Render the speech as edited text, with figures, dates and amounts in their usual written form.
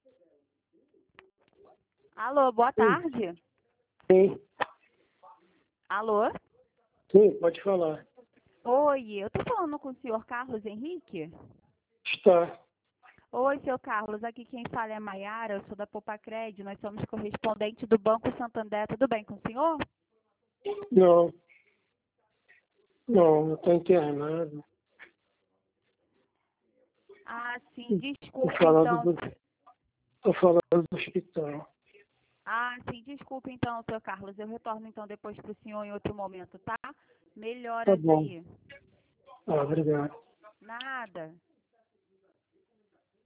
Alô, boa tarde. Sim, Alô? sim, pode falar. Oi, eu tô falando com o senhor Carlos Henrique? Está. Oi, seu Carlos, aqui quem fala é a Maiara, eu sou da Popacred, nós somos correspondente do Banco Santander, tudo bem com o senhor? Não, não, eu estou internado. Ah, sim, Estou desculpe falando então. tô falando do hospital. Ah, sim, desculpe então, seu Carlos, eu retorno então depois para o senhor em outro momento, tá? Tá Melhoras bom. aí. Ah, obrigado. Nada.